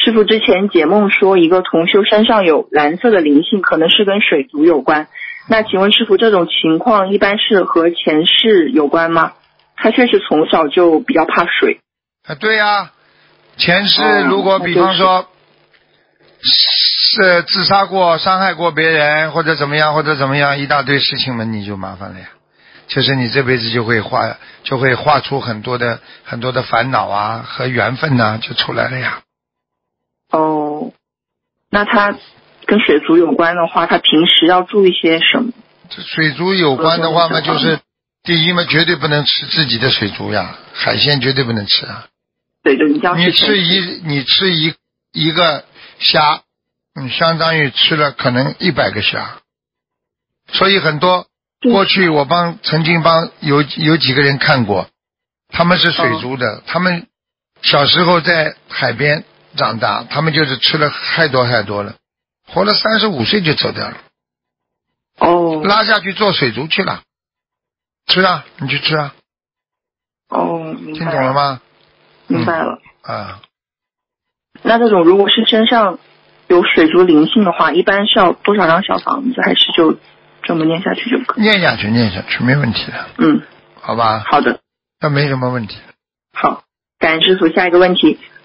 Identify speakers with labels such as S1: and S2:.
S1: 师傅之前解梦说一个同修身上有蓝色的灵性，可能是跟水族有关。那请问师傅，这种情况一般是和前世有关吗？他确实从小就比较怕水。
S2: 对呀，前世如果比方说是自杀过、伤害过别人或者怎么样一大堆事情嘛，你就麻烦了呀。就是你这辈子就会画出很多的烦恼啊和缘分呐、就出来了呀。
S1: 哦，那他跟水族有关的话，他平时要注意些什么？
S2: 这水族有关的话嘛，就是第一嘛，绝对不能吃自己的水族呀，海鲜绝对不能吃啊。
S1: 对，你要
S2: 你吃一个虾，相当于吃了可能100个虾。所以很多过去我曾经帮有几个人看过，他们是水族的，他们小时候在海边长大，他们就是吃了太多了，活了35岁就走掉了。
S1: 哦，
S2: 拉下去做水族去了，吃啊，你去吃啊。
S1: 哦，明白
S2: 听懂了吗？
S1: 明白了。
S2: 啊，
S1: 那这种如果是身上有水族灵性的话，一般是要多少张小房子，还是就这么念下去就可以？
S2: 念下去没问题的。好吧。
S1: 好的。
S2: 那没什么问题。
S1: 好，感恩师傅。下一个问题，